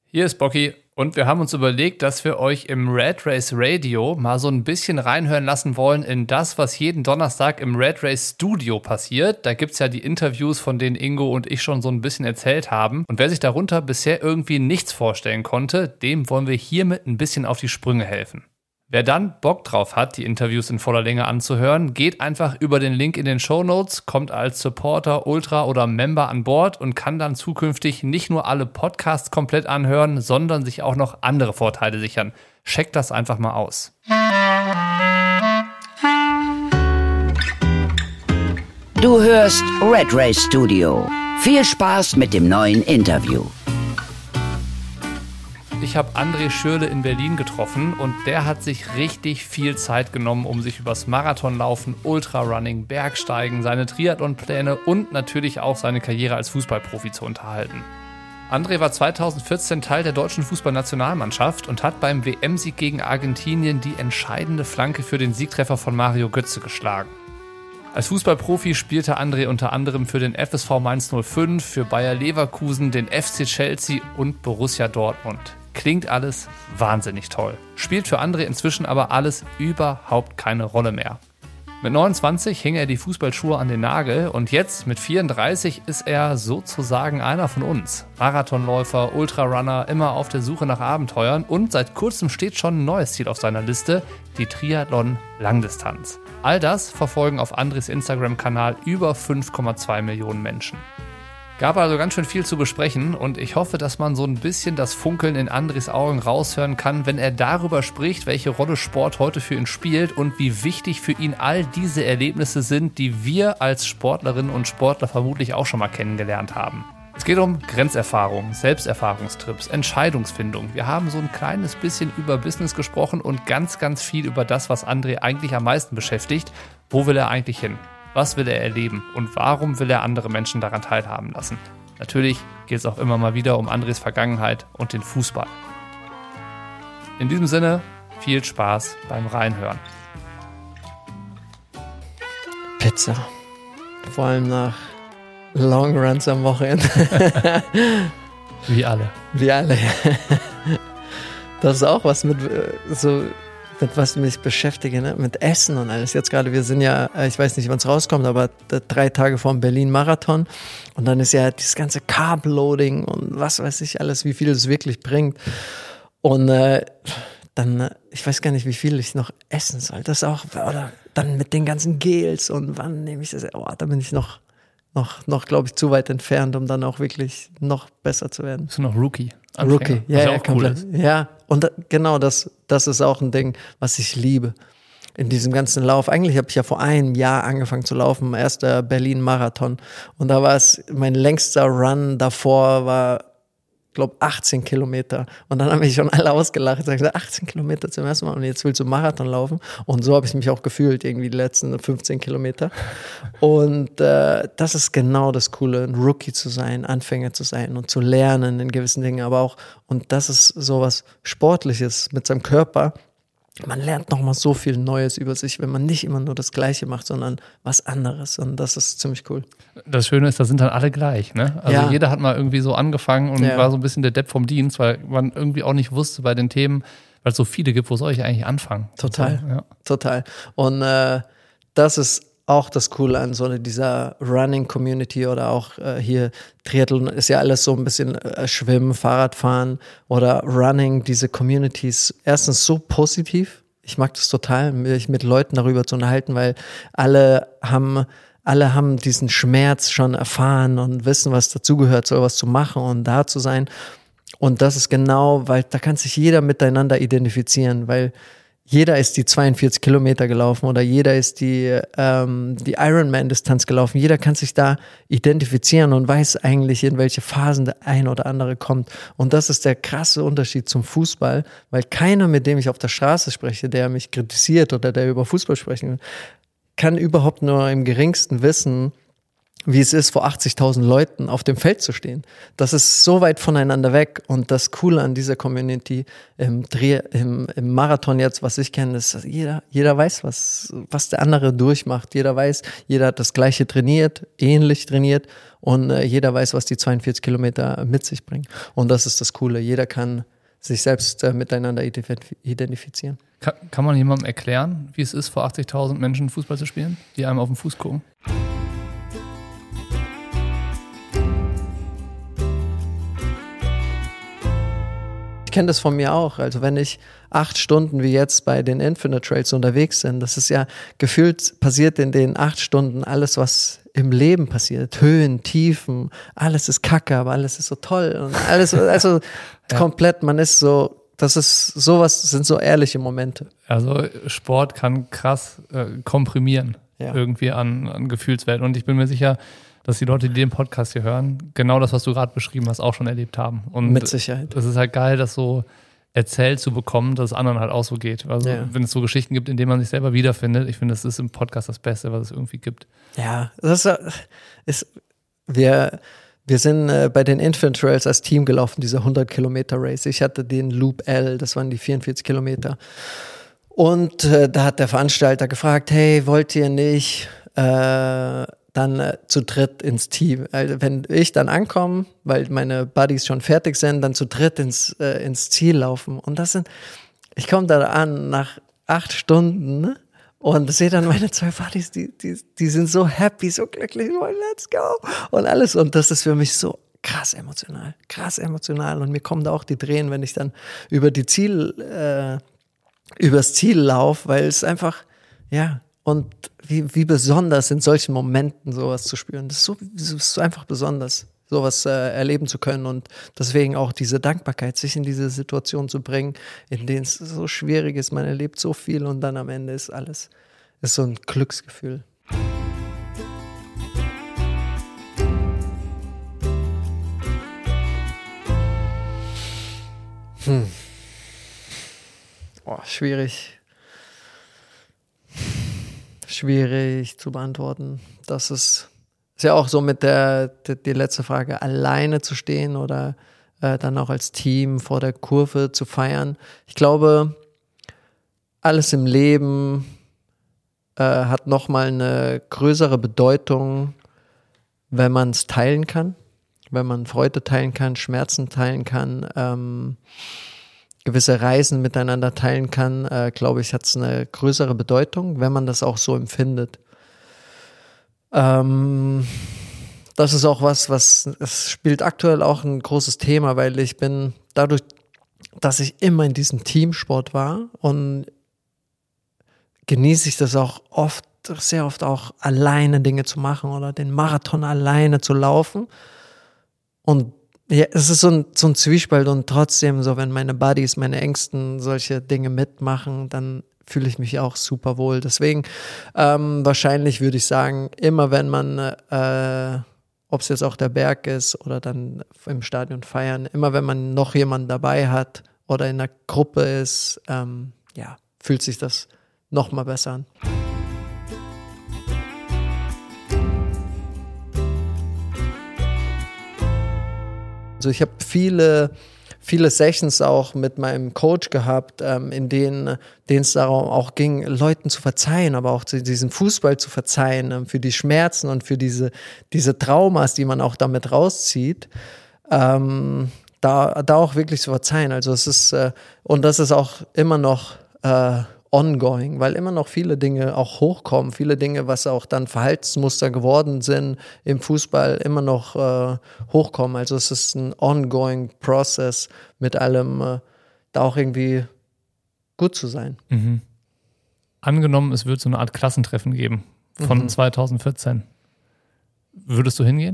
Hier ist Bocky und wir haben uns überlegt, dass wir euch im Red Race Radio mal so ein bisschen reinhören lassen wollen in das, was jeden Donnerstag im Red Race Studio passiert. Da gibt's ja die Interviews, von denen Ingo und ich schon so ein bisschen erzählt haben. Und wer sich darunter bisher irgendwie nichts vorstellen konnte, dem wollen wir hiermit ein bisschen auf die Sprünge helfen. Wer dann Bock drauf hat, die Interviews in voller Länge anzuhören, geht einfach über den Link in den Shownotes, kommt als Supporter, Ultra oder Member an Bord und kann dann zukünftig nicht nur alle Podcasts komplett anhören, sondern sich auch noch andere Vorteile sichern. Checkt das einfach mal aus. Du hörst Red Race Studio. Viel Spaß mit dem neuen Interview. Ich habe André Schürrle in Berlin getroffen und der hat sich richtig viel Zeit genommen, um sich übers Marathonlaufen, Ultrarunning, Bergsteigen, seine Triathlonpläne und natürlich auch seine Karriere als Fußballprofi zu unterhalten. André war 2014 Teil der deutschen Fußballnationalmannschaft und hat beim WM-Sieg gegen Argentinien die entscheidende Flanke für den Siegtreffer von Mario Götze geschlagen. Als Fußballprofi spielte André unter anderem für den FSV Mainz 05, für Bayer Leverkusen, den FC Chelsea und Borussia Dortmund. Klingt alles wahnsinnig toll. Spielt für André inzwischen aber alles überhaupt keine Rolle mehr. Mit 29 hing er die Fußballschuhe an den Nagel und jetzt mit 34 ist er sozusagen einer von uns. Marathonläufer, Ultrarunner, immer auf der Suche nach Abenteuern und seit kurzem steht schon ein neues Ziel auf seiner Liste, die Triathlon-Langdistanz. All das verfolgen auf Andres Instagram-Kanal über 5,2 Millionen Menschen. Gab also ganz schön viel zu besprechen und ich hoffe, dass man so ein bisschen das Funkeln in Andres Augen raushören kann, wenn er darüber spricht, welche Rolle Sport heute für ihn spielt und wie wichtig für ihn all diese Erlebnisse sind, die wir als Sportlerinnen und Sportler vermutlich auch schon mal kennengelernt haben. Es geht um Grenzerfahrung, Selbsterfahrungstrips, Entscheidungsfindung. Wir haben so ein kleines bisschen über Business gesprochen und ganz, ganz viel über das, was André eigentlich am meisten beschäftigt. Wo will er eigentlich hin? Was will er erleben und warum will er andere Menschen daran teilhaben lassen? Natürlich geht es auch immer mal wieder um Andres Vergangenheit und den Fußball. In diesem Sinne, viel Spaß beim Reinhören. Pizza. Vor allem nach Long Runs am Wochenende. Wie alle. Wie alle. Das ist auch was mit was mich beschäftige, ne? Mit Essen und alles. Jetzt gerade, wir sind ja, ich weiß nicht, wann es rauskommt, aber 3 Tage vor dem Berlin-Marathon. Und dann ist ja dieses ganze Carb-Loading und was weiß ich alles, wie viel es wirklich bringt. Und dann, ich weiß gar nicht, wie viel ich noch essen soll. Das auch, oder dann mit den ganzen Gels und wann nehme ich das? Oh, da bin ich noch glaube ich, zu weit entfernt, um dann auch wirklich noch besser zu werden. Bist du noch Rookie? Rookie, ja, komplett. Ja, und genau das ist auch ein Ding, was ich liebe in diesem ganzen Lauf. Eigentlich habe ich ja vor einem Jahr angefangen zu laufen, erster Berlin-Marathon. Und da war es, mein längster Run davor war, glaube 18 Kilometer. Und dann haben mich schon alle ausgelacht. Ich gesagt, 18 Kilometer zum ersten Mal und jetzt willst du Marathon laufen. Und so habe ich mich auch gefühlt, irgendwie die letzten 15 Kilometer. Und das ist genau das Coole, ein Rookie zu sein, Anfänger zu sein und zu lernen in gewissen Dingen. Aber auch, und das ist sowas Sportliches mit seinem Körper. Man lernt nochmal so viel Neues über sich, wenn man nicht immer nur das Gleiche macht, sondern was anderes. Und das ist ziemlich cool. Das Schöne ist, da sind dann alle gleich, ne? Also ja. Jeder hat mal irgendwie so angefangen und war so ein bisschen der Depp vom Dienst, weil man irgendwie auch nicht wusste bei den Themen, weil es so viele gibt, wo soll ich eigentlich anfangen? Total, so, ja. Total. Und das ist auch das Coole an so dieser Running-Community oder auch hier Triathlon ist ja alles so ein bisschen Schwimmen, Fahrradfahren oder Running, diese Communities. Erstens so positiv. Ich mag das total, mich mit Leuten darüber zu unterhalten, weil alle haben diesen Schmerz schon erfahren und wissen, was dazugehört, sowas zu machen und da zu sein. Und das ist genau, weil da kann sich jeder miteinander identifizieren, weil jeder ist die 42 Kilometer gelaufen oder jeder ist die Ironman-Distanz gelaufen. Jeder kann sich da identifizieren und weiß eigentlich, in welche Phasen der ein oder andere kommt. Und das ist der krasse Unterschied zum Fußball, weil keiner, mit dem ich auf der Straße spreche, der mich kritisiert oder der über Fußball sprechen will, kann überhaupt nur im geringsten wissen, wie es ist, vor 80.000 Leuten auf dem Feld zu stehen. Das ist so weit voneinander weg. Und das Coole an dieser Community im Marathon jetzt, was ich kenne, ist, dass jeder weiß, was der andere durchmacht. Jeder weiß, jeder hat das Gleiche trainiert, ähnlich trainiert. Und jeder weiß, was die 42 Kilometer mit sich bringen. Und das ist das Coole. Jeder kann sich selbst miteinander identifizieren. Kann man jemandem erklären, wie es ist, vor 80.000 Menschen Fußball zu spielen, die einem auf den Fuß gucken? Ich kenne das von mir auch. Also wenn ich 8 Stunden wie jetzt bei den Infinite Trails unterwegs bin, das ist ja gefühlt passiert in den 8 Stunden alles, was im Leben passiert. Höhen, Tiefen, alles ist kacke, aber alles ist so toll. Und alles, also komplett, man ist so, das ist sowas, sind so ehrliche Momente. Also Sport kann krass komprimieren, irgendwie an Gefühlswelt. Und ich bin mir sicher, dass die Leute, die den Podcast hier hören, genau das, was du gerade beschrieben hast, auch schon erlebt haben. Und mit Sicherheit. Das ist halt geil, das so erzählt zu bekommen, dass es anderen halt auch so geht. Also wenn es so Geschichten gibt, in denen man sich selber wiederfindet, ich finde, das ist im Podcast das Beste, was es irgendwie gibt. Ja, das ist wir sind bei den Infinite Trails als Team gelaufen, dieser 100-Kilometer-Race. Ich hatte den Loop L, das waren die 44 Kilometer. Und da hat der Veranstalter gefragt, hey, wollt ihr nicht dann zu dritt ins Team. Also wenn ich dann ankomme, weil meine Buddies schon fertig sind, dann zu dritt ins Ziel laufen. Und ich komme da an nach 8 Stunden, ne? Und sehe dann meine 2 Buddies, die sind so happy, so glücklich, let's go und alles. Und das ist für mich so krass emotional. Und mir kommen da auch die Tränen, wenn ich dann übers Ziel laufe, weil es einfach, und wie besonders in solchen Momenten sowas zu spüren. Das ist so einfach besonders, sowas erleben zu können und deswegen auch diese Dankbarkeit, sich in diese Situation zu bringen, in denen es so schwierig ist, man erlebt so viel und dann am Ende ist so ein Glücksgefühl. Schwierig zu beantworten. Das ist ja auch so mit die letzte Frage, alleine zu stehen oder dann auch als Team vor der Kurve zu feiern. Ich glaube, alles im Leben hat nochmal eine größere Bedeutung, wenn man es teilen kann, wenn man Freude teilen kann, Schmerzen teilen kann, gewisse Reisen miteinander teilen kann, glaube ich, hat es eine größere Bedeutung, wenn man das auch so empfindet. Das ist auch es spielt aktuell auch ein großes Thema, weil ich bin dadurch, dass ich immer in diesem Teamsport war und genieße ich das auch sehr oft auch alleine Dinge zu machen oder den Marathon alleine zu laufen. Und ja, es ist so ein Zwiespalt und trotzdem so, wenn meine Buddies, meine Ängsten solche Dinge mitmachen, dann fühle ich mich auch super wohl. Deswegen wahrscheinlich würde ich sagen, immer wenn man, ob es jetzt auch der Berg ist oder dann im Stadion feiern, immer wenn man noch jemanden dabei hat oder in einer Gruppe ist, fühlt sich das noch mal besser an. Also ich habe viele Sessions auch mit meinem Coach gehabt, in denen es darum auch ging, Leuten zu verzeihen, aber auch diesen Fußball zu verzeihen, für die Schmerzen und für diese Traumas, die man auch damit rauszieht, da auch wirklich zu verzeihen. Also es ist, und das ist auch immer noch ongoing, weil immer noch viele Dinge auch hochkommen, viele Dinge, was auch dann Verhaltensmuster geworden sind im Fußball, immer noch hochkommen. Also es ist ein ongoing Process, mit allem da auch irgendwie gut zu sein. Mhm. Angenommen, es wird so eine Art Klassentreffen geben von 2014. Würdest du hingehen?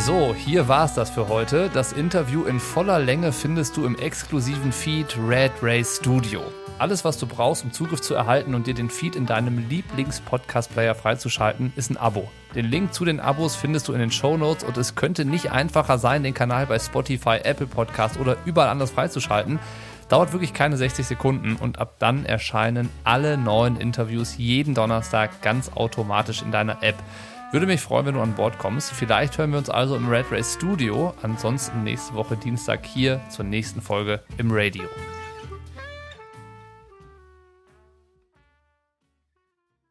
So, hier war's das für heute. Das Interview in voller Länge findest du im exklusiven Feed Red Race Studio. Alles, was du brauchst, um Zugriff zu erhalten und dir den Feed in deinem Lieblings-Podcast-Player freizuschalten, ist ein Abo. Den Link zu den Abos findest du in den Shownotes und es könnte nicht einfacher sein, den Kanal bei Spotify, Apple Podcast oder überall anders freizuschalten. Dauert wirklich keine 60 Sekunden und ab dann erscheinen alle neuen Interviews jeden Donnerstag ganz automatisch in deiner App. Würde mich freuen, wenn du an Bord kommst. Vielleicht hören wir uns also im Red Race Studio. Ansonsten nächste Woche Dienstag hier zur nächsten Folge im Radio.